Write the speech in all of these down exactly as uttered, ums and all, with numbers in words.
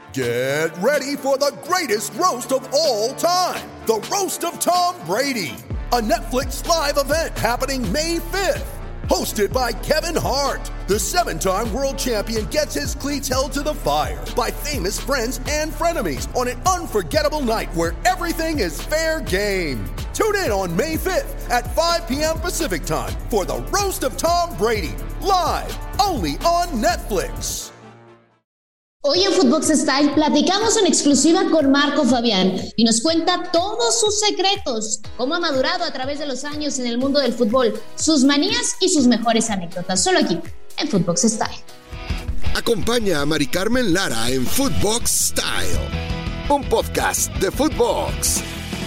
Get ready for the greatest roast of all time, the Roast of Tom Brady, a Netflix live event happening May fifth. Hosted by Kevin Hart, the seven-time world champion gets his cleats held to the fire by famous friends and frenemies on an unforgettable night where everything is fair game. Tune in on May fifth at five p.m. Pacific time for the Roast of Tom Brady, live only on Netflix. Hoy en Footbox Style platicamos en exclusiva con Marco Fabián y nos cuenta todos sus secretos, cómo ha madurado a través de los años en el mundo del fútbol, sus manías y sus mejores anécdotas, solo aquí en Footbox Style. Acompaña a Mari Carmen Lara en Footbox Style, un podcast de Footbox.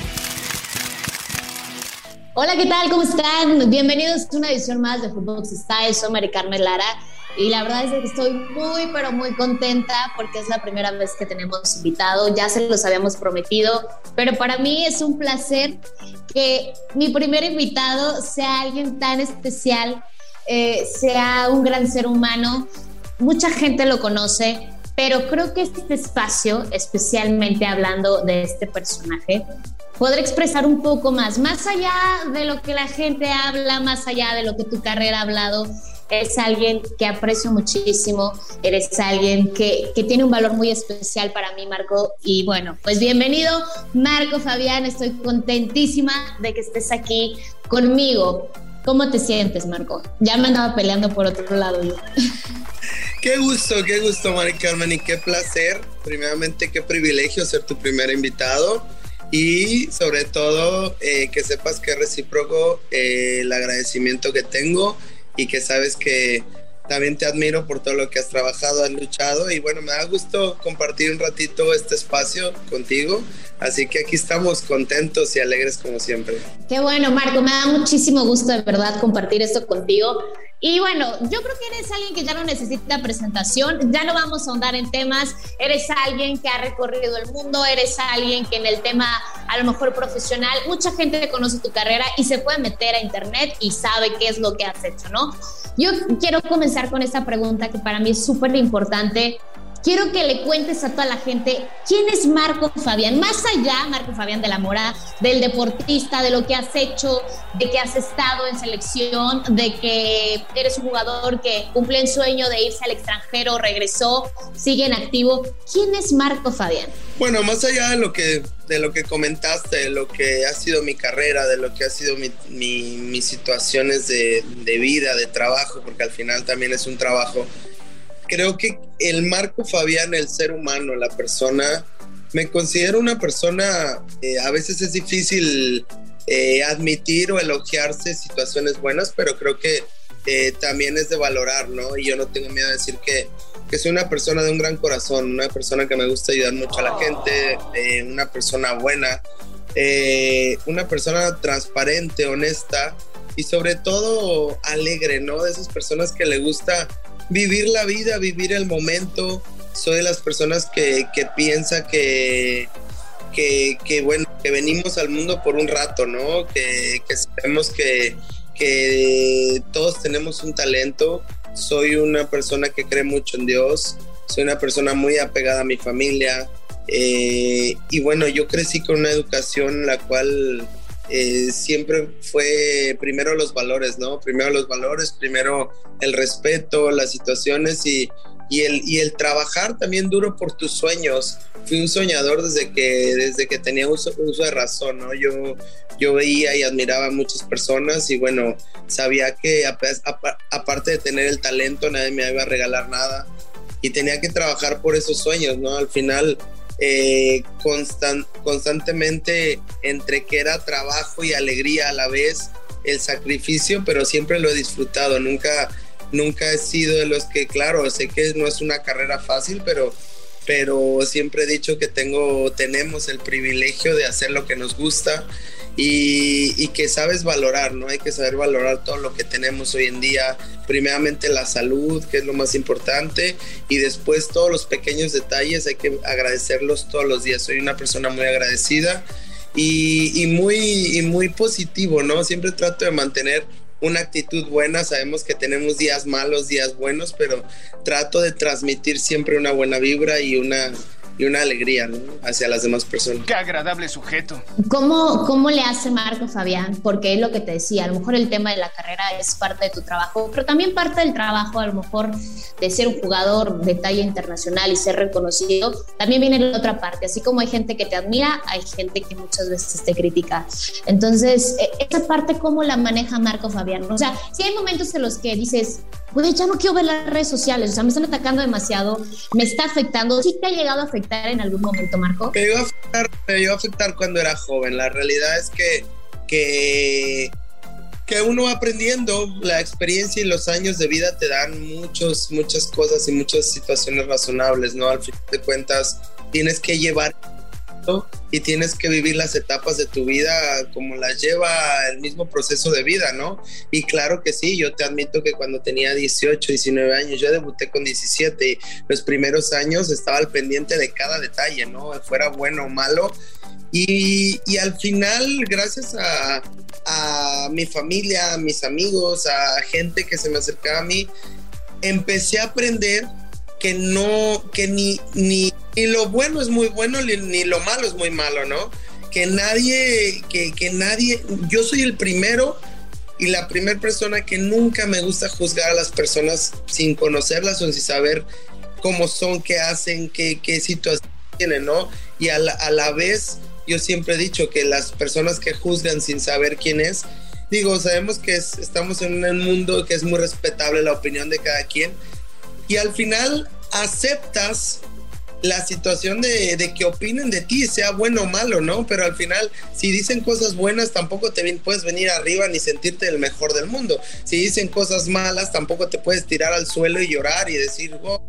Hola, ¿qué tal? ¿Cómo están? Bienvenidos a una edición más de Footbox Style. Soy Mari Carmen Lara y la verdad es que estoy muy, pero muy contenta porque es la primera vez que tenemos invitado. Ya se los habíamos prometido, pero para mí es un placer que mi primer invitado sea alguien tan especial, eh, sea un gran ser humano. Mucha gente lo conoce, pero creo que este espacio, especialmente hablando de este personaje, poder expresar un poco más, más allá de lo que la gente habla, más allá de lo que tu carrera ha hablado. Es alguien que aprecio muchísimo, eres alguien que, que tiene un valor muy especial para mí, Marco. Y bueno, pues bienvenido, Marco Fabián, estoy contentísima de que estés aquí conmigo. ¿Cómo te sientes, Marco? Ya me andaba peleando por otro lado yo. Qué gusto, qué gusto, Mari Carmen, y qué placer. Primeramente, qué privilegio ser tu primer invitado. Y sobre todo, eh, que sepas que es recíproco eh, el agradecimiento que tengo y que sabes que también te admiro por todo lo que has trabajado, has luchado, y bueno, me da gusto compartir un ratito este espacio contigo, así que aquí estamos contentos y alegres como siempre. Qué bueno, Marco, me da muchísimo gusto de verdad compartir esto contigo. Y bueno, yo creo que eres alguien que ya no necesita presentación, ya no vamos a ahondar en temas, eres alguien que ha recorrido el mundo, eres alguien que en el tema a lo mejor profesional, mucha gente conoce tu carrera y se puede meter a internet y sabe qué es lo que has hecho, ¿no? Yo quiero comenzar con esta pregunta que para mí es súper importante. Quiero que le cuentes a toda la gente quién es Marco Fabián, más allá, Marco Fabián de la Mora, del deportista, de lo que has hecho, de que has estado en selección, de que eres un jugador que cumple el sueño de irse al extranjero, regresó, sigue en activo. ¿Quién es Marco Fabián? Bueno, más allá de lo que, de lo que comentaste, de lo que ha sido mi carrera, de lo que ha sido mi, mi, mis situaciones de, de vida, de trabajo, porque al final también es un trabajo. Creo que el Marco Fabián, el ser humano, la persona, me considero una persona, eh, a veces es difícil eh, admitir o elogiarse situaciones buenas, pero creo que eh, también es de valorar, ¿no? Y yo no tengo miedo de decir que, que soy una persona de un gran corazón, una persona que me gusta ayudar mucho a la gente, eh, una persona buena, eh, una persona transparente, honesta y sobre todo alegre, ¿no? De esas personas que le gusta vivir la vida, vivir el momento. Soy de las personas que, que piensa que, que, que, bueno, que venimos al mundo por un rato, ¿no? Que, que sabemos que, que todos tenemos un talento. Soy una persona que cree mucho en Dios. Soy una persona muy apegada a mi familia. Eh, y bueno, yo crecí con una educación en la cual Eh, siempre fue primero los valores, ¿no? Primero los valores, primero el respeto, las situaciones y, y, el, y el trabajar también duro por tus sueños. Fui un soñador desde que, desde que tenía uso, uso de razón, ¿no? Yo, yo veía y admiraba a muchas personas y bueno, sabía que a, a, aparte de tener el talento, nadie me iba a regalar nada y tenía que trabajar por esos sueños, ¿no? Al final Eh, constant, constantemente entre que era trabajo y alegría a la vez, el sacrificio, pero siempre lo he disfrutado. Nunca, nunca he sido de los que, claro, sé que no es una carrera fácil, pero, pero siempre he dicho que tengo, tenemos el privilegio de hacer lo que nos gusta y, y que sabes valorar, ¿no? Hay que saber valorar todo lo que tenemos hoy en día. Primeramente la salud, que es lo más importante, y después todos los pequeños detalles hay que agradecerlos todos los días. Soy una persona muy agradecida y, y, muy, y muy positivo, ¿no? Siempre trato de mantener una actitud buena. Sabemos que tenemos días malos, días buenos, pero trato de transmitir siempre una buena vibra y una, y una alegría, ¿no? Hacia las demás personas. Qué agradable sujeto. ¿Cómo, ¿Cómo le hace Marco Fabián? Porque es lo que te decía, a lo mejor el tema de la carrera es parte de tu trabajo, pero también parte del trabajo a lo mejor de ser un jugador de talla internacional y ser reconocido, también viene la otra parte, así como hay gente que te admira, hay gente que muchas veces te critica. Entonces, esa parte, ¿cómo la maneja Marco Fabián? O sea, si hay momentos en los que dices, pues ya no quiero ver las redes sociales, o sea, me están atacando demasiado, me está afectando. ¿Sí te ha llegado a afectar en algún momento, Marco? Me llegó a afectar, me llegó a afectar cuando era joven. La realidad es que, que, que uno va aprendiendo, la experiencia y los años de vida te dan muchos, muchas cosas y muchas situaciones razonables, ¿no? Al fin de cuentas, tienes que llevar y tienes que vivir las etapas de tu vida como las lleva el mismo proceso de vida, ¿no? Y claro que sí, yo te admito que cuando tenía dieciocho, diecinueve años, yo debuté con diecisiete y los primeros años estaba al pendiente de cada detalle, ¿no? Fuera bueno o malo. Y, y al final, gracias a, a mi familia, a mis amigos, a gente que se me acercaba a mí, empecé a aprender que no, que ni, ni, ni lo bueno es muy bueno, ni, ni lo malo es muy malo, ¿no? Que nadie, que, que nadie, yo soy el primero y la primera persona que nunca me gusta juzgar a las personas sin conocerlas o sin saber cómo son, qué hacen, qué, qué situación tienen, ¿no? Y a la, a la vez, yo siempre he dicho que las personas que juzgan sin saber quién es, digo, sabemos que es, estamos en un mundo que es muy respetable la opinión de cada quien, y al final aceptas la situación de, de que opinen de ti, sea bueno o malo, ¿no? Pero al final, si dicen cosas buenas, tampoco te puedes venir arriba ni sentirte el mejor del mundo. Si dicen cosas malas, tampoco te puedes tirar al suelo y llorar y decir, oh,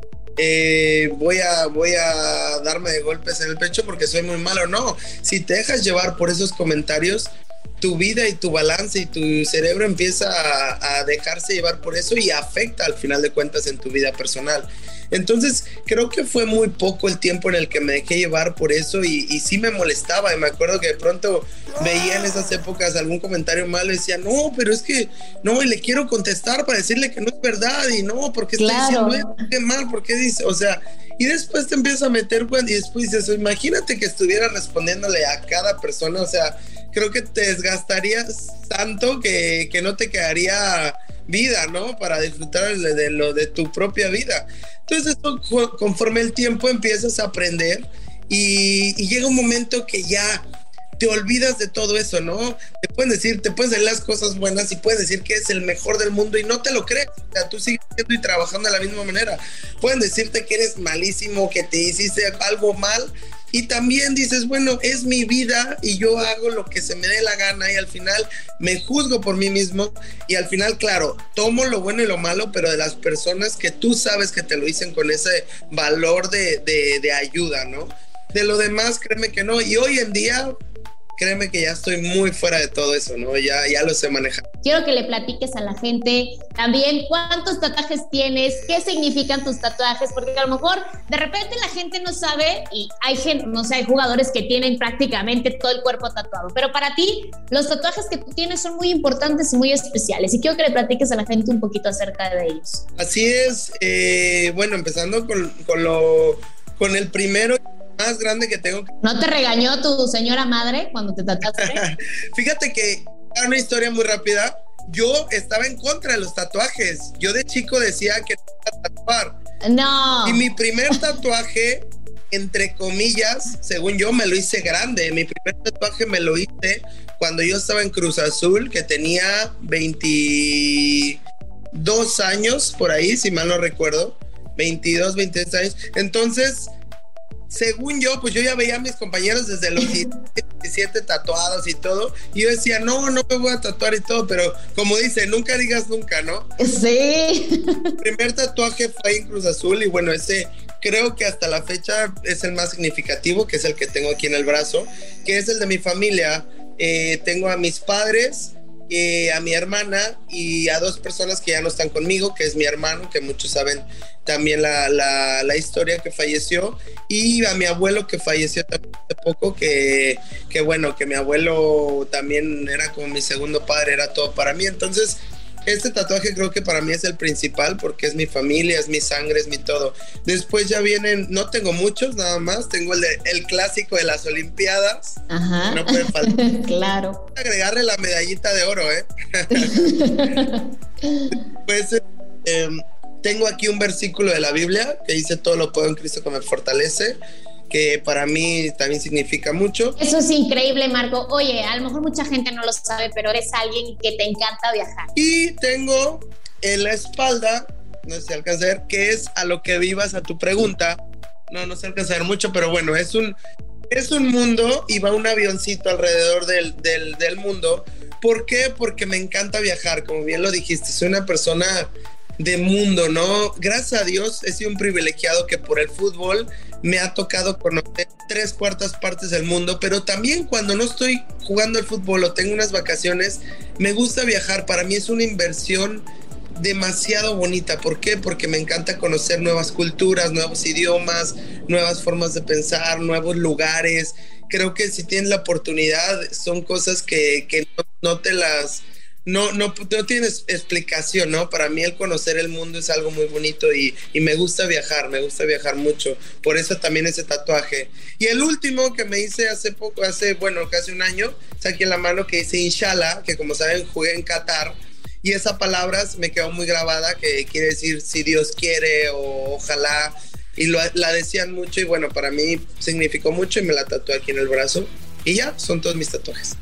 eh, voy, a, voy a darme de golpes en el pecho porque soy muy malo. No, si te dejas llevar por esos comentarios, tu vida y tu balance y tu cerebro empieza a, a dejarse llevar por eso y afecta al final de cuentas en tu vida personal. Entonces creo que fue muy poco el tiempo en el que me dejé llevar por eso y, y sí me molestaba, y me acuerdo que de pronto veía en esas épocas algún comentario malo y decía, no, pero es que no, y le quiero contestar para decirle que no es verdad, y no, porque está claro. diciendo esto, qué mal, porque dice, o sea, y después te empiezas a meter, y después dices, imagínate que estuviera respondiéndole a cada persona, o sea, creo que te desgastarías tanto que, que no te quedaría vida, ¿no? Para disfrutar de, de lo de tu propia vida. Entonces, esto, conforme el tiempo empiezas a aprender y, y llega un momento que ya te olvidas de todo eso, ¿no? Te pueden decir, te puedes decir las cosas buenas y puedes decir que es el mejor del mundo y no te lo crees. O sea, tú sigues siendo y trabajando de la misma manera. Pueden decirte que eres malísimo, que te hiciste algo mal, y también dices, bueno, es mi vida y yo hago lo que se me dé la gana, y al final me juzgo por mí mismo, y al final, claro, tomo lo bueno y lo malo, pero de las personas que tú sabes que te lo dicen con ese valor de, de, de ayuda, ¿no? De lo demás, créeme que no. Y hoy en día, créeme que ya estoy muy fuera de todo eso, ¿no? Ya, ya lo sé manejar. Quiero que le platiques a la gente también cuántos tatuajes tienes, qué significan tus tatuajes, porque a lo mejor de repente la gente no sabe, y hay gente, no sé, hay jugadores que tienen prácticamente todo el cuerpo tatuado, pero para ti los tatuajes que tú tienes son muy importantes y muy especiales, y quiero que le platiques a la gente un poquito acerca de ellos. Así es, eh, bueno, empezando con, con, lo, con el primero más grande que tengo. ¿No te regañó tu señora madre cuando te tatuaste? Fíjate que una historia muy rápida. Yo estaba en contra de los tatuajes. Yo de chico decía que no iba a tatuar. No. Y mi primer tatuaje, entre comillas, según yo, me lo hice grande. Mi primer tatuaje me lo hice cuando yo estaba en Cruz Azul, que tenía veintidós años, por ahí, si mal no recuerdo. veintidós, veintitrés años. Entonces, según yo, pues yo ya veía a mis compañeros desde los diecisiete tatuados y todo, y yo decía, no, no me voy a tatuar y todo, pero como dice, nunca digas nunca, ¿no? Sí. Mi primer tatuaje fue en Cruz Azul, y bueno, ese creo que hasta la fecha es el más significativo, que es el que tengo aquí en el brazo, que es el de mi familia. Eh, tengo a mis padres, eh, a mi hermana y a dos personas que ya no están conmigo, que es mi hermano, que muchos saben también la, la, la historia, que falleció, y a mi abuelo, que falleció también hace poco, que, que bueno, que mi abuelo también era como mi segundo padre, era todo para mí. Entonces Este tatuaje creo que para mí es el principal porque es mi familia, es mi sangre, es mi todo. Después ya vienen, no tengo muchos nada más, tengo el, de, el clásico de las Olimpiadas. Ajá. No puede faltar. Claro. Agregarle la medallita de oro, ¿eh? Pues eh, tengo aquí un versículo de la Biblia que dice: todo lo puedo en Cristo que me fortalece, que para mí también significa mucho. Eso es increíble, Marco. Oye, a lo mejor mucha gente no lo sabe, pero eres alguien que te encanta viajar. Y tengo en la espalda, no sé si alcanza a ver, que es a lo que vivas a tu pregunta. No, no se alcanza a ver mucho, pero bueno, es un, es un mundo y va un avioncito alrededor del, del, del mundo. ¿Por qué? Porque me encanta viajar, como bien lo dijiste, soy una persona de mundo, ¿no? Gracias a Dios he sido un privilegiado que por el fútbol me ha tocado conocer tres cuartas partes del mundo, pero también cuando no estoy jugando al fútbol o tengo unas vacaciones, me gusta viajar. Para mí es una inversión demasiado bonita. ¿Por qué? Porque me encanta conocer nuevas culturas, nuevos idiomas, nuevas formas de pensar, nuevos lugares. Creo que si tienes la oportunidad, son cosas que, que no, no te las... No, no, no tienes explicación, ¿no? Para mí el conocer el mundo es algo muy bonito y, y me gusta viajar, me gusta viajar mucho. Por eso también ese tatuaje. Y el último que me hice hace poco, hace, bueno, casi un año, está aquí en la mano, que dice Inshallah, que como saben jugué en Qatar. Y esa palabra me quedó muy grabada, que quiere decir si Dios quiere o ojalá. Y lo, la decían mucho y bueno, para mí significó mucho y me la tatué aquí en el brazo. Y ya, son todos mis tatuajes.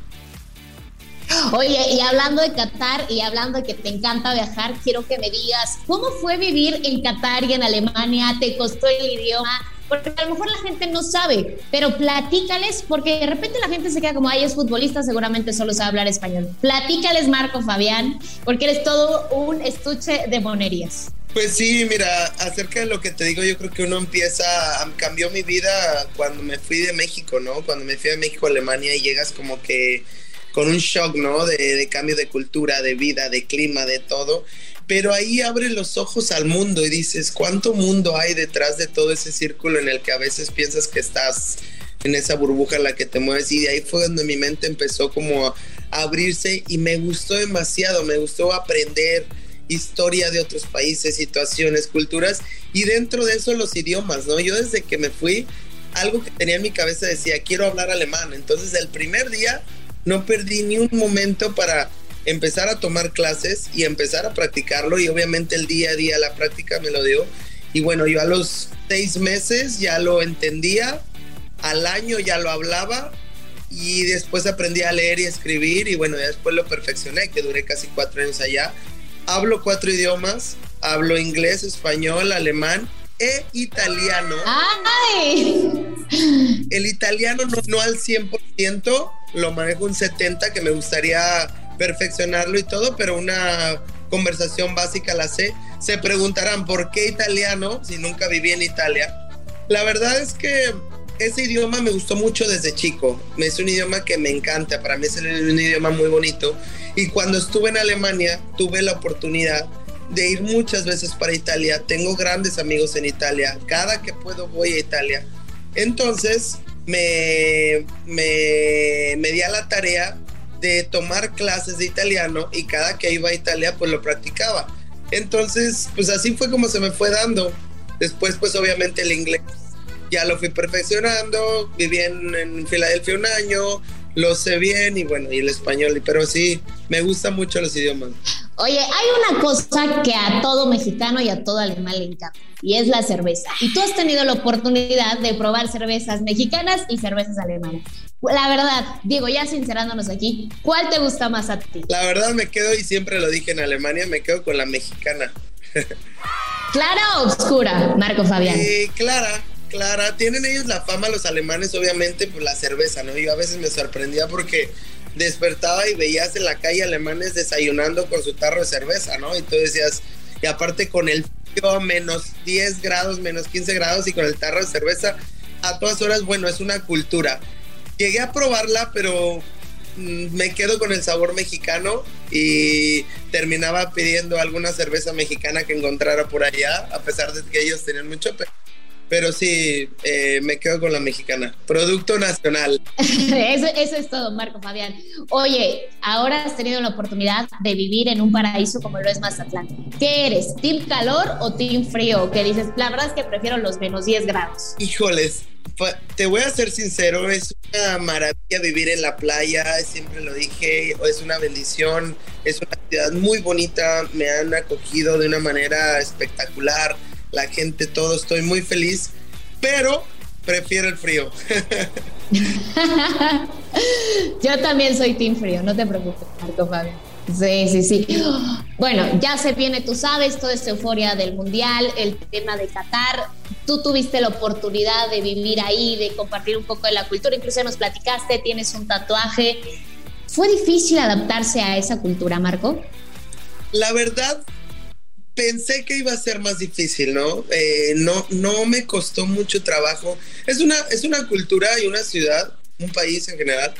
Oye, y hablando de Qatar y hablando de que te encanta viajar, quiero que me digas, ¿cómo fue vivir en Qatar y en Alemania? ¿Te costó el idioma? Porque a lo mejor la gente no sabe, pero platícales, porque de repente la gente se queda como, ay, es futbolista, seguramente solo sabe hablar español. Platícales, Marco Fabián, porque eres todo un estuche de monerías. Pues sí, mira, acerca de lo que te digo, yo creo que uno empieza, cambió mi vida cuando me fui de México, ¿no? Cuando me fui de México a Alemania y llegas como que con un shock, ¿no? De, de cambio de cultura, de vida, de clima, de todo. Pero ahí abres los ojos al mundo y dices, ¿cuánto mundo hay detrás de todo ese círculo en el que a veces piensas que estás en esa burbuja en la que te mueves? Y de ahí fue donde mi mente empezó como a abrirse y me gustó demasiado, me gustó aprender historia de otros países, situaciones, culturas y dentro de eso los idiomas, ¿no? Yo desde que me fui, algo que tenía en mi cabeza decía, quiero hablar alemán. Entonces el primer día no perdí ni un momento para empezar a tomar clases y empezar a practicarlo y obviamente el día a día la práctica me lo dio y bueno, yo a los seis meses ya lo entendía, al año ya lo hablaba y después aprendí a leer y escribir y bueno, ya después lo perfeccioné, que duré casi cuatro años allá. Hablo cuatro idiomas, hablo inglés, español, alemán e italiano. ¡Ay! El italiano no, no al cien por ciento, lo manejo un setenta por ciento, que me gustaría perfeccionarlo y todo, pero una conversación básica la sé. Se preguntarán, ¿por qué italiano si nunca viví en Italia? La verdad es que ese idioma me gustó mucho desde chico. Es un idioma que me encanta, para mí es un idioma muy bonito. Y cuando estuve en Alemania, tuve la oportunidad de ir muchas veces para Italia. Tengo grandes amigos en Italia. Cada que puedo voy a Italia. Entonces me, me, me di a la tarea de tomar clases de italiano y cada que iba a Italia pues lo practicaba. Entonces pues así fue como se me fue dando. Después pues obviamente el inglés ya lo fui perfeccionando. Viví en, en Filadelfia un año, lo sé bien y bueno, y el español, pero sí, me gustan mucho los idiomas. Oye, hay una cosa que a todo mexicano y a todo alemán le encanta, y es la cerveza. Y tú has tenido la oportunidad de probar cervezas mexicanas y cervezas alemanas. La verdad, Diego, ya sincerándonos aquí, ¿cuál te gusta más a ti? La verdad me quedo, y siempre lo dije en Alemania, me quedo con la mexicana. ¿Clara o oscura, Marco Fabián? Eh, clara. Clara, tienen ellos la fama, los alemanes, obviamente, pues la cerveza, ¿no? Yo a veces me sorprendía porque despertaba y veías en la calle alemanes desayunando con su tarro de cerveza, ¿no? Y tú decías, y aparte con el frío a menos diez grados, menos quince grados y con el tarro de cerveza a todas horas, bueno, es una cultura. Llegué a probarla, pero mmm, me quedo con el sabor mexicano y terminaba pidiendo alguna cerveza mexicana que encontrara por allá, a pesar de que ellos tenían mucho, pero pero sí, eh, me quedo con la mexicana. Producto nacional. eso, eso es todo, Marco Fabián. Oye, ahora has tenido la oportunidad de vivir en un paraíso como lo es Mazatlán. ¿Qué eres? ¿Team calor o team frío? Que dices, la verdad es que prefiero los menos diez grados. Híjoles, te voy a ser sincero, es una maravilla vivir en la playa, siempre lo dije, es una bendición, es una ciudad muy bonita, me han acogido de una manera espectacular. La gente, todo, estoy muy feliz, pero prefiero el frío. Yo también soy team frío, no te preocupes, Marco Fabio. Sí, sí, sí. Bueno, ya se viene, tú sabes, toda esta euforia del Mundial, el tema de Qatar. Tú tuviste la oportunidad de vivir ahí, de compartir un poco de la cultura, incluso nos platicaste, tienes un tatuaje. ¿Fue difícil adaptarse a esa cultura, Marco? La verdad, pensé que iba a ser más difícil, ¿no? Eh, no, no me costó mucho trabajo. Es una, es una cultura y una ciudad, un país en general,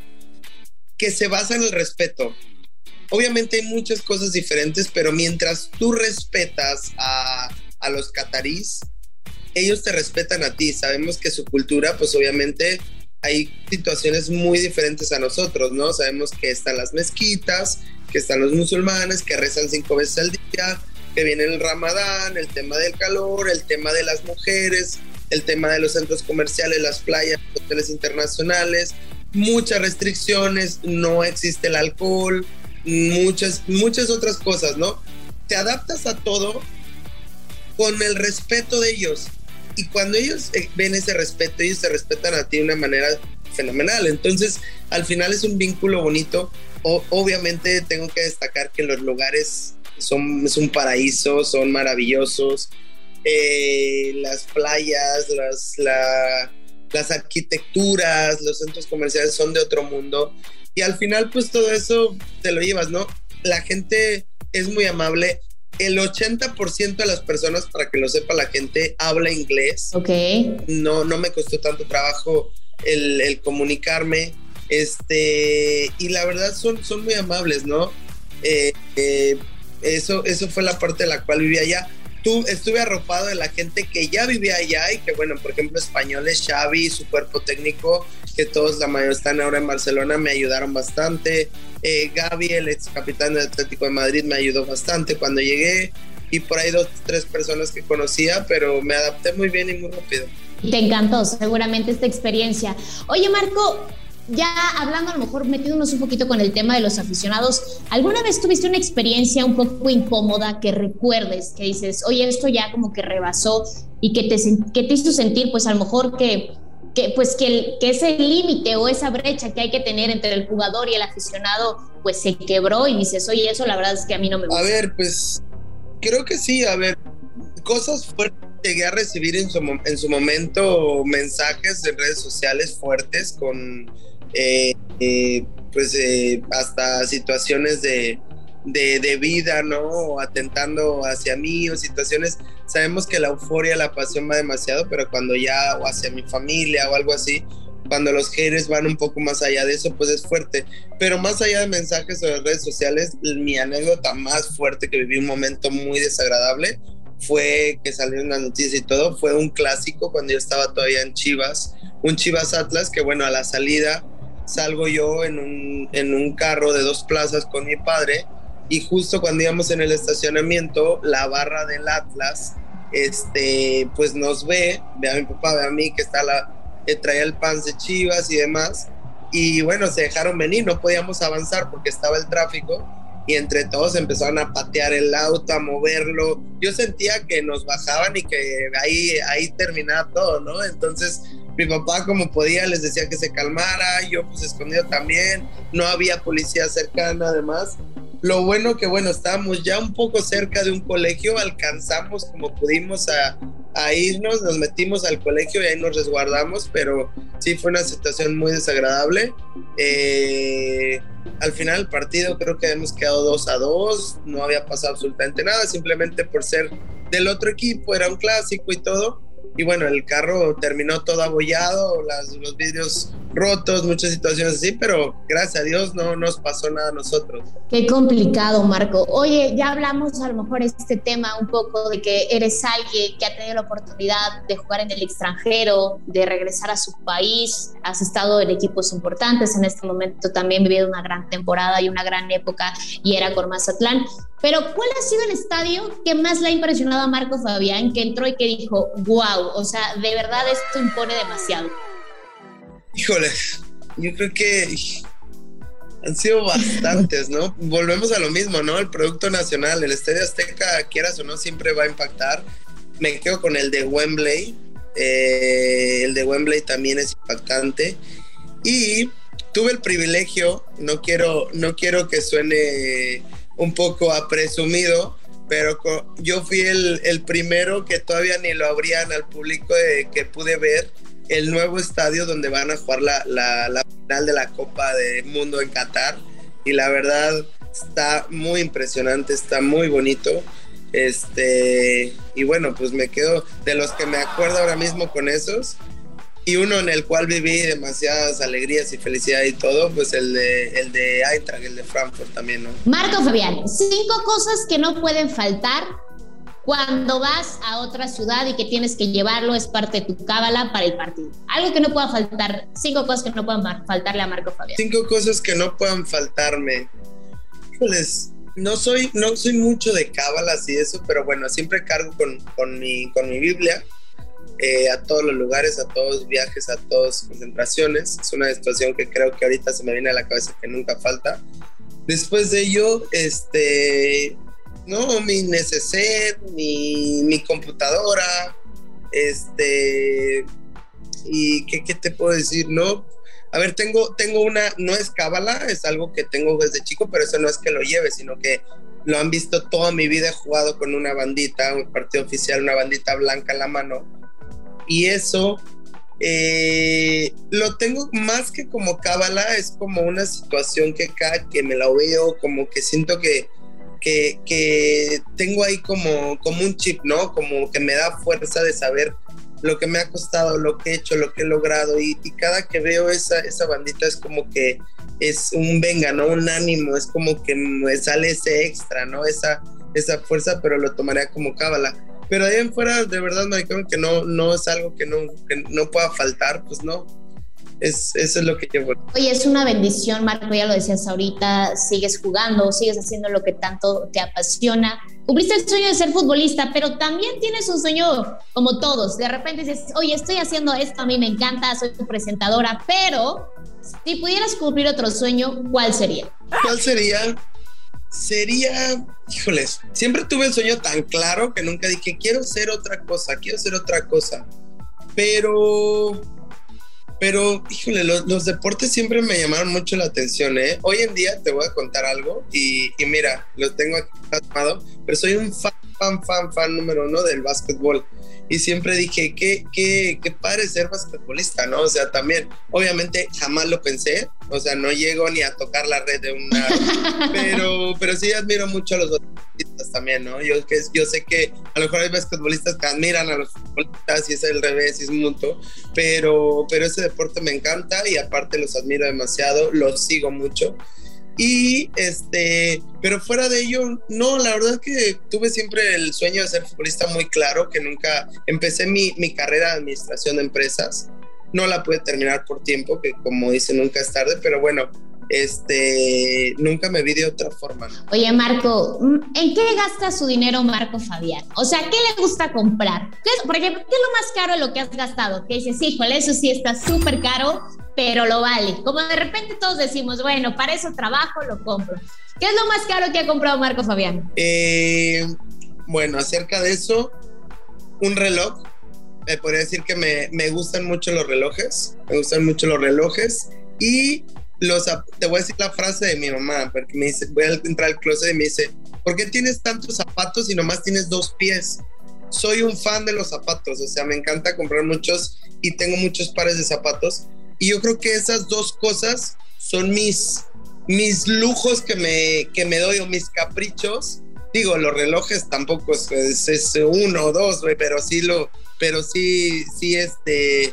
que se basa en el respeto. Obviamente hay muchas cosas diferentes, pero mientras tú respetas a, a los catarís, ellos te respetan a ti. Sabemos que su cultura, pues obviamente hay situaciones muy diferentes a nosotros, ¿no? Sabemos que están las mezquitas, que están los musulmanes, que rezan cinco veces al día, que viene el Ramadán, el tema del calor, el tema de las mujeres, el tema de los centros comerciales, las playas, hoteles internacionales, muchas restricciones, no existe el alcohol, muchas, muchas otras cosas, ¿no? Te adaptas a todo con el respeto de ellos, y cuando ellos ven ese respeto, ellos te respetan a ti de una manera fenomenal. Entonces, al final es un vínculo bonito. O, obviamente tengo que destacar que los lugares son, es un paraíso, son maravillosos. Eh, las playas, las, la, las arquitecturas, los centros comerciales son de otro mundo. Y al final, pues todo eso te lo llevas, ¿no? La gente es muy amable. El ochenta por ciento de las personas, para que lo sepa la gente, habla inglés. Ok. No, no me costó tanto trabajo el, el comunicarme. Este, y la verdad son, son muy amables, ¿no? Eh, eh, eso, eso fue la parte de la cual vivía allá. Tú, estuve arropado de la gente que ya vivía allá y que, bueno, por ejemplo, españoles, Xavi, su cuerpo técnico, que todos, la mayoría están ahora en Barcelona, me ayudaron bastante. Eh, Gaby, el ex capitán del Atlético de Madrid, me ayudó bastante cuando llegué, y por ahí dos, tres personas que conocía, pero me adapté muy bien y muy rápido. Te encantó seguramente esta experiencia. Oye, Marco, ya hablando a lo mejor, metiéndonos un poquito con el tema de los aficionados, ¿alguna vez tuviste una experiencia un poco incómoda que recuerdes, que dices, oye, esto ya como que rebasó y que te, que te hizo sentir, pues a lo mejor que, que, pues, que, el, que ese límite o esa brecha que hay que tener entre el jugador y el aficionado, pues se quebró y dices, oye, eso la verdad es que a mí no me gusta? A ver, pues creo que sí, a ver, cosas fuertes. Llegué a recibir en su, en su momento mensajes en redes sociales fuertes con eh, eh, pues eh, hasta situaciones de, de, de vida, ¿no? Atentando hacia mí o situaciones. Sabemos que la euforia, la pasión va demasiado, pero cuando ya, o hacia mi familia o algo así, cuando los haters van un poco más allá de eso, pues es fuerte. Pero más allá de mensajes o de redes sociales, mi anécdota más fuerte, que viví un momento muy desagradable, fue que salieron las noticias y todo, fue un clásico cuando yo estaba todavía en Chivas, un Chivas Atlas, que bueno, a la salida salgo yo en un, en un carro de dos plazas con mi padre, y justo cuando íbamos en el estacionamiento, la barra del Atlas, este, pues nos ve, ve a mi papá, ve a mí, que está la, que traía el pants de Chivas y demás, y bueno, se dejaron venir, no podíamos avanzar porque estaba el tráfico, y entre todos empezaron a patear el auto, a moverlo. Yo sentía que nos bajaban y que ahí, ahí terminaba todo, ¿no? Entonces mi papá, como podía, les decía que se calmara, yo pues escondido también, no había policía cercana además. Lo bueno que, bueno, estábamos ya un poco cerca de un colegio, alcanzamos como pudimos a, a irnos, nos metimos al colegio y ahí nos resguardamos, pero sí fue una situación muy desagradable. Eh, al final del partido creo que hemos quedado dos a dos, no había pasado absolutamente nada, simplemente por ser del otro equipo, era un clásico y todo. Y bueno, el carro terminó todo abollado, las, los vidrios rotos, muchas situaciones así, pero gracias a Dios no nos pasó nada a nosotros. Qué complicado, Marco. Oye, ya hablamos a lo mejor este tema un poco de que eres alguien que ha tenido la oportunidad de jugar en el extranjero, de regresar a su país, has estado en equipos importantes, en este momento también vivido una gran temporada y una gran época y era con Mazatlán, pero ¿cuál ha sido el estadio que más le ha impresionado a Marco Fabián, que entró y que dijo, wow, o sea, de verdad esto impone demasiado? Híjole, yo creo que han sido bastantes, ¿no? Volvemos a lo mismo, ¿no? El producto nacional, el Estadio Azteca, quieras o no, siempre va a impactar. Me quedo con el de Wembley, eh, el de Wembley también es impactante. Y tuve el privilegio, no quiero, no quiero que suene un poco a presumido, pero yo fui el, el primero que todavía ni lo abrían al público de, que pude ver el nuevo estadio donde van a jugar la, la, la final de la Copa del Mundo en Qatar, y la verdad está muy impresionante, está muy bonito, este, y bueno, pues me quedo de los que me acuerdo ahora mismo con esos, y uno en el cual viví demasiadas alegrías y felicidad y todo, pues el de, el de Eintracht, el de Frankfurt también, ¿no? Marco Fabián, cinco cosas que no pueden faltar cuando vas a otra ciudad y que tienes que llevarlo, es parte de tu cábala para el partido. Algo que no pueda faltar, cinco cosas que no puedan faltarle a Marco Fabián. Cinco cosas que no puedan faltarme. Híjoles, no soy, no soy mucho de cábalas y eso, pero bueno, siempre cargo con, con, mi, con mi Biblia eh, a todos los lugares, a todos los viajes, a todas concentraciones. Es una situación que creo que ahorita se me viene a la cabeza que nunca falta. Después de ello, este... no, mi neceser, mi, mi computadora, este, y ¿qué, qué te puedo decir? No, a ver, tengo, tengo una, no es cábala, es algo que tengo desde chico, pero eso no es que lo lleve, sino que lo han visto toda mi vida, he jugado con una bandita, un partido oficial, una bandita blanca en la mano, y eso eh, lo tengo más que como cábala, es como una situación que cada que me la veo, como que siento que Que, que tengo ahí como, como un chip, ¿no? Como que me da fuerza de saber lo que me ha costado, lo que he hecho, lo que he logrado, y, y cada que veo esa, esa bandita es como que es un venga, ¿no? Un ánimo, es como que me sale ese extra, ¿no? Esa, esa fuerza, pero lo tomaría como cábala. Pero ahí en fuera, de verdad, me dijeron que no, no es algo que no, que no pueda faltar, pues no. Es, eso es lo que llevo. Oye, es una bendición, Marco, ya lo decías ahorita, sigues jugando, sigues haciendo lo que tanto te apasiona. Cumpliste el sueño de ser futbolista, pero también tienes un sueño como todos. De repente dices, oye, estoy haciendo esto, a mí me encanta, soy tu presentadora, pero si pudieras cumplir otro sueño, ¿cuál sería? ¿Cuál sería? Sería, híjoles, siempre tuve el sueño tan claro que nunca dije, quiero ser otra cosa, quiero ser otra cosa, pero... Pero, híjole, los, los deportes siempre me llamaron mucho la atención, ¿eh? Hoy en día te voy a contar algo y, y mira, lo tengo aquí plasmado, pero soy un fan, fan, fan, fan número uno del básquetbol. Y siempre dije, qué, qué, qué padre ser basquetbolista, ¿no? O sea, también, obviamente jamás lo pensé, o sea, no llego ni a tocar la red de una... pero, pero sí admiro mucho a los basquetbolistas también, ¿no? Yo, que, yo sé que a lo mejor hay basquetbolistas que admiran a los futbolistas y es al revés, y es mutuo, pero, pero ese deporte me encanta y aparte los admiro demasiado, los sigo mucho. Y este, pero fuera de ello, no, la verdad es que tuve siempre el sueño de ser futbolista muy claro, que nunca empecé mi, mi carrera de administración de empresas, no la pude terminar por tiempo, que como dice nunca es tarde, pero bueno, este, nunca me vi de otra forma. Oye, Marco, ¿en qué gasta su dinero Marco Fabián? O sea, ¿qué le gusta comprar? ¿Qué es, por ejemplo, qué es lo más caro de lo que has gastado? Que dices, híjole, eso sí está súper caro, pero lo vale. Como de repente todos decimos, bueno, para eso trabajo, lo compro. ¿Qué es lo más caro que ha comprado Marco Fabián? Eh, bueno, acerca de eso, un reloj. Me podría decir que me, me gustan mucho los relojes, me gustan mucho los relojes y los, te voy a decir la frase de mi mamá, porque me dice, voy a entrar al closet y me dice, ¿por qué tienes tantos zapatos y nomás tienes dos pies? Soy un fan de los zapatos, o sea, me encanta comprar muchos y tengo muchos pares de zapatos y yo creo que esas dos cosas son mis, mis lujos que me, que me doy o mis caprichos. Digo, los relojes tampoco es, es, es uno o dos, pero sí lo, pero sí, sí, este,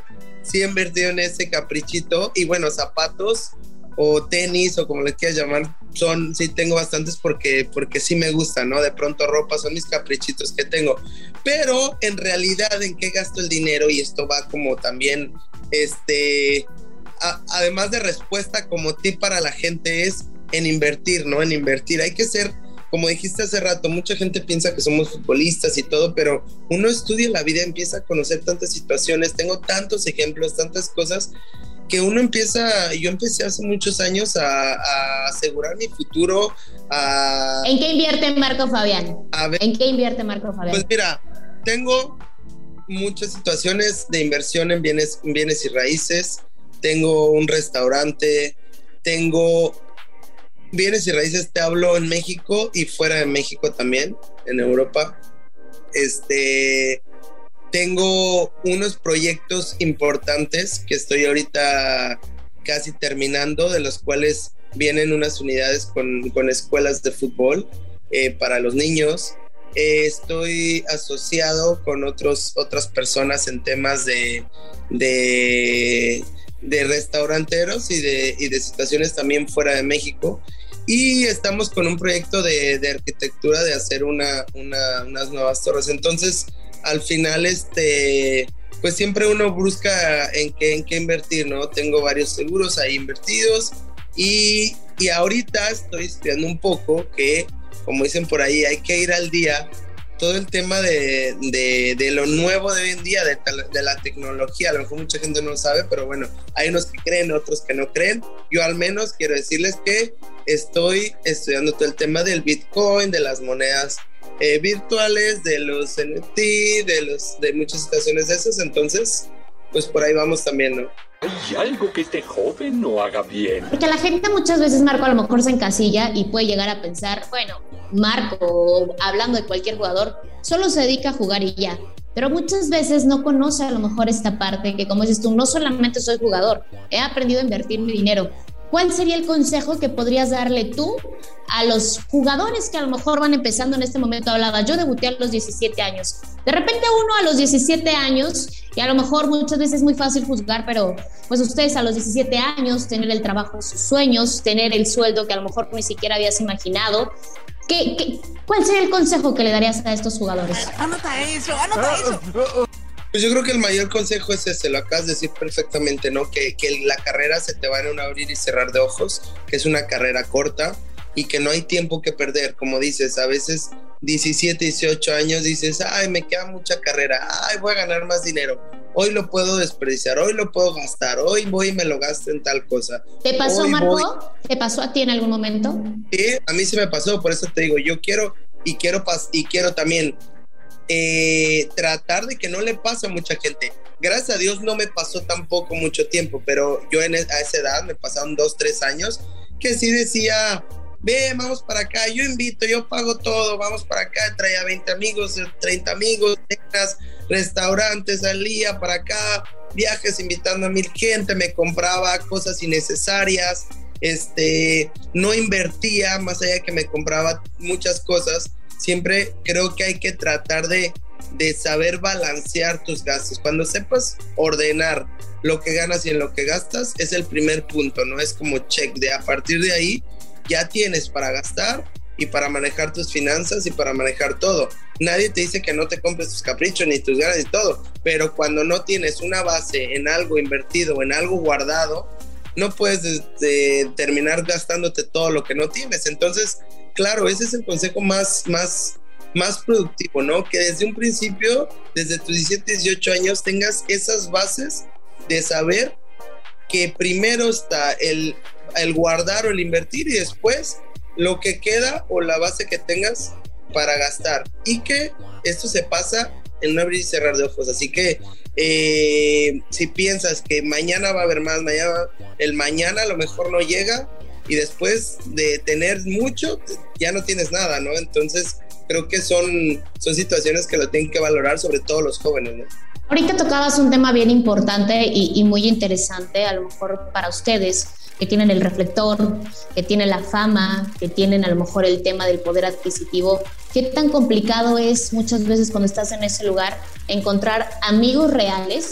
sí he invertido en ese caprichito. Y bueno, zapatos o tenis o como les quieras llamar, son, sí tengo bastantes porque, porque sí me gusta, ¿no? De pronto ropa son mis caprichitos que tengo. Pero en realidad, ¿en qué gasto el dinero? Y esto va como también, este, a, además de respuesta como tip para la gente, es en invertir, ¿no? En invertir. Hay que ser, como dijiste hace rato, mucha gente piensa que somos futbolistas y todo, pero uno estudia la vida, empieza a conocer tantas situaciones, tengo tantos ejemplos, tantas cosas, que uno empieza, yo empecé hace muchos años a, a asegurar mi futuro. A, ¿En qué invierte Marco Fabián? A ver, ¿En qué invierte Marco Fabián? Pues mira, tengo muchas situaciones de inversión en bienes, en bienes y raíces, tengo un restaurante, tengo bienes y raíces, te hablo en México y fuera de México también, en Europa. Este... Tengo unos proyectos importantes que estoy ahorita casi terminando, de los cuales vienen unas unidades con, con escuelas de fútbol eh, para los niños. Eh, estoy asociado con otros, otras personas en temas de, de, de restauranteros y de, y de situaciones también fuera de México. Y estamos con un proyecto de, de arquitectura de hacer una, una, unas nuevas torres. Entonces, al final, este, pues siempre uno busca en qué, en qué invertir, ¿no? Tengo varios seguros ahí invertidos y, y ahorita estoy estudiando un poco que, como dicen por ahí, hay que ir al día. Todo el tema de, de, de lo nuevo de hoy en día, de, de la tecnología, a lo mejor mucha gente no lo sabe, pero bueno, hay unos que creen, otros que no creen. Yo al menos quiero decirles que estoy estudiando todo el tema del Bitcoin, de las monedas Eh, virtuales, de los N F T, de, los, de muchas situaciones de esas. Entonces, pues por ahí vamos también, ¿no? ¿Hay algo que este joven no haga bien? Porque la gente muchas veces, Marco, a lo mejor se encasilla y puede llegar a pensar, bueno, Marco, hablando de cualquier jugador, solo se dedica a jugar y ya. Pero muchas veces no conoce a lo mejor esta parte que, como dices tú, no solamente soy jugador, he aprendido a invertir mi dinero. ¿Cuál sería el consejo que podrías darle tú a los jugadores que a lo mejor van empezando en este momento? Hablaba, yo debuté a los diecisiete años. De repente uno a los diecisiete años, y a lo mejor muchas veces es muy fácil juzgar, pero pues ustedes a los diecisiete años, tener el trabajo de sus sueños, tener el sueldo que a lo mejor ni siquiera habías imaginado. ¿Qué, qué, ¿Cuál sería el consejo que le darías a estos jugadores? Anota eso, anota eso. Pues yo creo que el mayor consejo es ese, lo acabas de decir perfectamente, ¿no? Que, que la carrera se te va en un abrir y cerrar de ojos, que es una carrera corta y que no hay tiempo que perder. Como dices, a veces diecisiete, dieciocho años dices, ay, me queda mucha carrera, ay, voy a ganar más dinero, hoy lo puedo desperdiciar, hoy lo puedo gastar, hoy voy y me lo gasto en tal cosa. ¿Te pasó, hoy Marco? Voy... ¿Te pasó a ti en algún momento? Sí, a mí se me pasó, por eso te digo, yo quiero y quiero, pas- y quiero también Eh, tratar de que no le pase a mucha gente. Gracias a Dios no me pasó tampoco mucho tiempo, pero yo en, a esa edad me pasaron dos, tres años que sí decía, ve, vamos para acá, yo invito, yo pago todo, vamos para acá, traía veinte amigos, treinta amigos, cenas, restaurantes, salía para acá, viajes invitando a mil gente, me compraba cosas innecesarias, este, no invertía, más allá de que me compraba muchas cosas. Siempre creo que hay que tratar de, de saber balancear tus gastos. Cuando sepas ordenar lo que ganas y en lo que gastas, es el primer punto, ¿no? Es como check, de a partir de ahí ya tienes para gastar y para manejar tus finanzas y para manejar todo. Nadie te dice que no te compres tus caprichos ni tus ganas y todo, pero cuando no tienes una base en algo invertido o en algo guardado, no puedes de, de terminar gastándote todo lo que no tienes. Entonces, claro, ese es el consejo más, más, más productivo, ¿no? Que desde un principio, desde tus diecisiete, dieciocho años, tengas esas bases de saber que primero está el, el guardar o el invertir y después lo que queda o la base que tengas para gastar. Y que esto se pasa en un abrir y cerrar de ojos. Así que eh, si piensas que mañana va a haber más, mañana, el mañana a lo mejor no llega, y después de tener mucho, ya no tienes nada, ¿no? Entonces, creo que son, son situaciones que lo tienen que valorar, sobre todo los jóvenes, ¿no? Ahorita tocabas un tema bien importante y, y muy interesante, a lo mejor para ustedes, que tienen el reflector, que tienen la fama, que tienen a lo mejor el tema del poder adquisitivo. ¿Qué tan complicado es muchas veces cuando estás en ese lugar encontrar amigos reales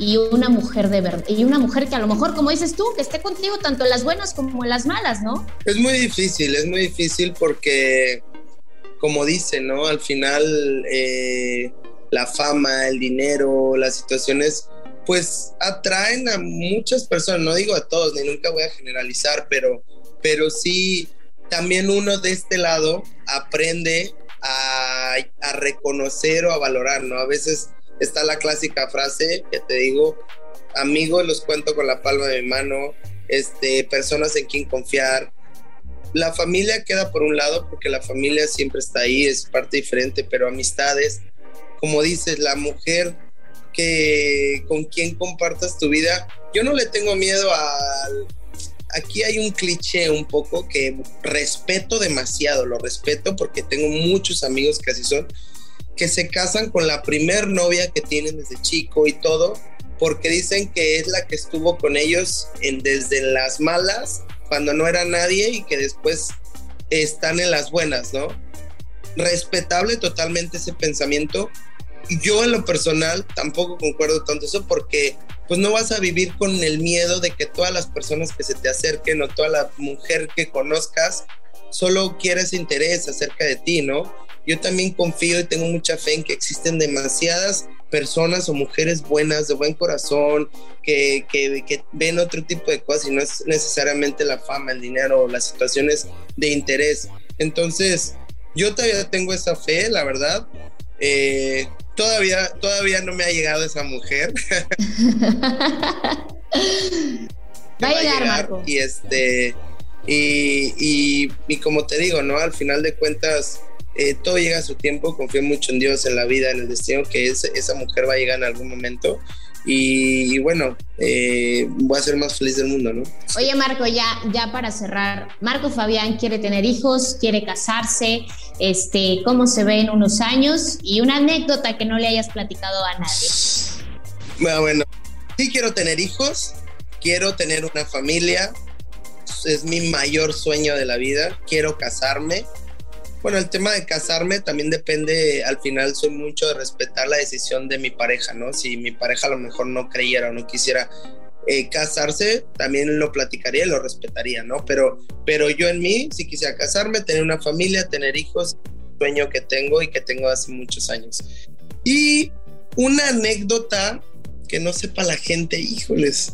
y una mujer de verdad, y una mujer que a lo mejor, como dices tú, que esté contigo tanto en las buenas como en las malas, ¿no? Es muy difícil, es muy difícil porque, como dicen, ¿no? Al final, eh, la fama, el dinero, las situaciones, pues atraen a muchas personas, no digo a todos, ni nunca voy a generalizar, pero, pero sí, también uno de este lado aprende a, a reconocer o a valorar, ¿no? A veces está la clásica frase que te digo, amigos los cuento con la palma de mi mano, este, personas en quien confiar. La familia queda por un lado porque la familia siempre está ahí, es parte diferente, pero amistades, como dices, la mujer que con quien compartas tu vida, yo no le tengo miedo a... Aquí hay un cliché un poco que respeto demasiado, lo respeto porque tengo muchos amigos que así son, que se casan con la primer novia que tienen desde chico y todo, porque dicen que es la que estuvo con ellos en, desde las malas, cuando no era nadie, y que después están en las buenas, ¿no? Respetable totalmente ese pensamiento. Yo en lo personal tampoco concuerdo tanto eso, porque pues no vas a vivir con el miedo de que todas las personas que se te acerquen o toda la mujer que conozcas solo quiera ese interés acerca de ti, ¿no? Yo también confío y tengo mucha fe en que existen demasiadas personas o mujeres buenas, de buen corazón, que, que, que ven otro tipo de cosas y no es necesariamente la fama, el dinero o las situaciones de interés. Entonces, yo todavía tengo esa fe, la verdad. Eh, todavía, todavía no me ha llegado esa mujer. Va a llegar, Marco. Y, este, y, y, y como te digo, ¿no? Al final de cuentas, Eh, todo llega a su tiempo. Confío mucho en Dios, en la vida, en el destino, que es, esa mujer va a llegar en algún momento y, y bueno, eh, voy a ser más feliz del mundo, ¿no? Oye, Marco, ya, ya para cerrar, Marco Fabián quiere tener hijos, quiere casarse, este, ¿cómo se ve en unos años? Y una anécdota que no le hayas platicado a nadie. Bueno, bueno, sí quiero tener hijos, quiero tener una familia, es mi mayor sueño de la vida, quiero casarme. Bueno, el tema de casarme también depende, al final soy mucho de respetar la decisión de mi pareja, ¿no? Si mi pareja a lo mejor no creyera o no quisiera eh, casarse, también lo platicaría y lo respetaría, ¿no? Pero, pero yo en mí, si quisiera casarme, tener una familia, tener hijos, sueño que tengo y que tengo hace muchos años. Y una anécdota que no sepa la gente, híjoles,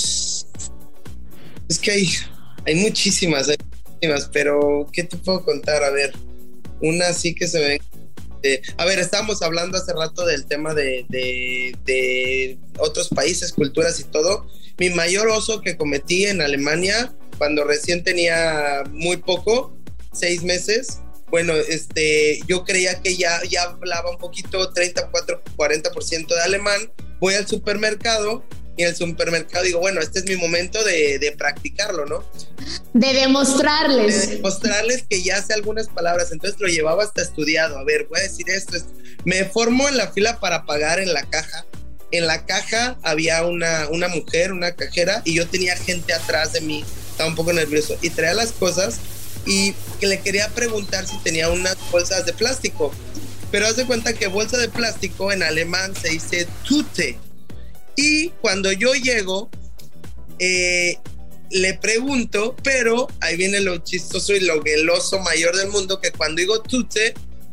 es que hay, hay muchísimas, hay muchísimas, pero ¿qué te puedo contar? A ver, una sí que se ve. Eh, a ver, estábamos hablando hace rato del tema de, de, de otros países, culturas y todo. Mi mayor oso que cometí en Alemania, cuando recién tenía muy poco, seis meses, bueno, este, yo creía que ya, ya hablaba un poquito, treinta, cuarenta por ciento de alemán. Voy al supermercado y en el supermercado digo, bueno, este es mi momento de, de practicarlo, ¿no? De demostrarles. De demostrarles que ya sé algunas palabras. Entonces lo llevaba hasta estudiado. A ver, voy a decir esto, esto. Me formo en la fila para pagar en la caja. En la caja había una, una mujer, una cajera, y yo tenía gente atrás de mí. Estaba un poco nervioso. Y traía las cosas y que le quería preguntar si tenía unas bolsas de plástico. Pero haz de cuenta que bolsa de plástico en alemán se dice Tüte. Y cuando yo llego, eh, le pregunto, pero ahí viene lo chistoso y lo geloso mayor del mundo, que cuando digo Tüte,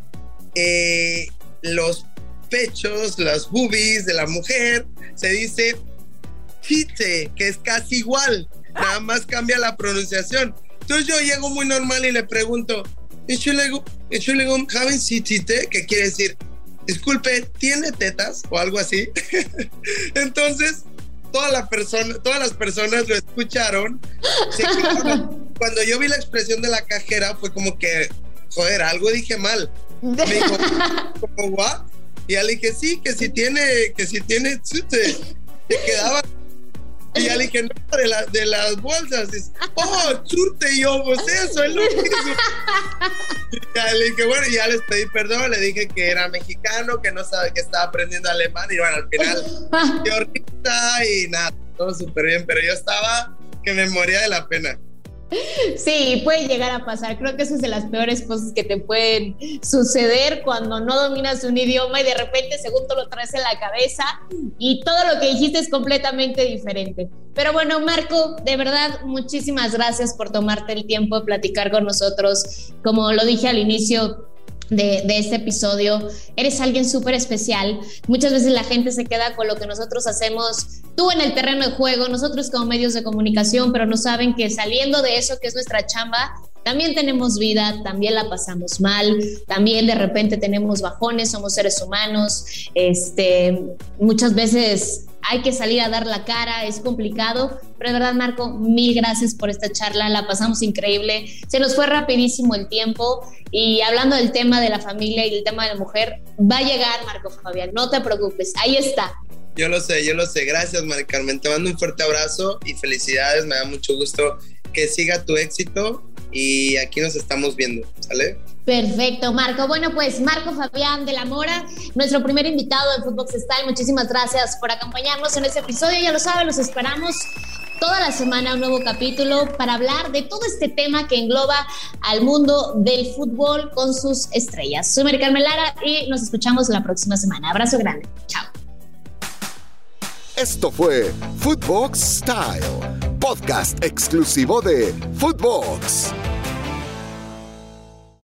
eh, los pechos, las boobies de la mujer, se dice Tite, que es casi igual, nada más cambia la pronunciación. Entonces yo llego muy normal y le pregunto, Entschuldigung, haben Sie Tite? ¿Qué quiere decir? Disculpe, ¿tiene tetas? O algo así. Entonces, toda la persona, todas las personas lo escucharon. Se quedaron. Cuando yo vi la expresión de la cajera, fue como que, joder, algo dije mal. Me dijo, ¿cómo what? Y ya le dije, sí, que si tiene, que si tiene chute. Se quedaba. Y ya le dije, no, de, la, de las bolsas. Dice, oh, chute, y yo, pues eso es lo mismo. Y ya le dije, bueno, ya les pedí perdón, le dije que era mexicano, que no sabe que estaba aprendiendo alemán, y bueno, al final, qué horrita y nada, todo súper bien, pero yo estaba que me moría de la pena. Sí, puede llegar a pasar. Creo que eso es de las peores cosas que te pueden suceder cuando no dominas un idioma y de repente según tú lo traes en la cabeza y todo lo que dijiste es completamente diferente. Pero bueno, Marco, de verdad, muchísimas gracias por tomarte el tiempo de platicar con nosotros. Como lo dije al inicio De, de este episodio, eres alguien súper especial. Muchas veces la gente se queda con lo que nosotros hacemos, tú en el terreno de juego, nosotros como medios de comunicación, pero no saben que saliendo de eso que es nuestra chamba, también tenemos vida, también la pasamos mal, también de repente tenemos bajones, somos seres humanos, este, muchas veces hay que salir a dar la cara, es complicado, pero de verdad, Marco, mil gracias por esta charla, la pasamos increíble, se nos fue rapidísimo el tiempo y hablando del tema de la familia y del tema de la mujer, va a llegar Marco Fabián, no te preocupes, ahí está. Yo lo sé, yo lo sé, gracias Mari Carmen, te mando un fuerte abrazo y felicidades, me da mucho gusto que siga tu éxito y aquí nos estamos viendo, ¿sale? Perfecto, Marco. Bueno, pues Marco Fabián de la Mora, nuestro primer invitado de Footbox Style. Muchísimas gracias por acompañarnos en este episodio. Ya lo saben, los esperamos toda la semana un nuevo capítulo para hablar de todo este tema que engloba al mundo del fútbol con sus estrellas. Soy Mari Carmen Lara y nos escuchamos la próxima semana. Abrazo grande. Chao. Esto fue Footbox Style, podcast exclusivo de Footbox.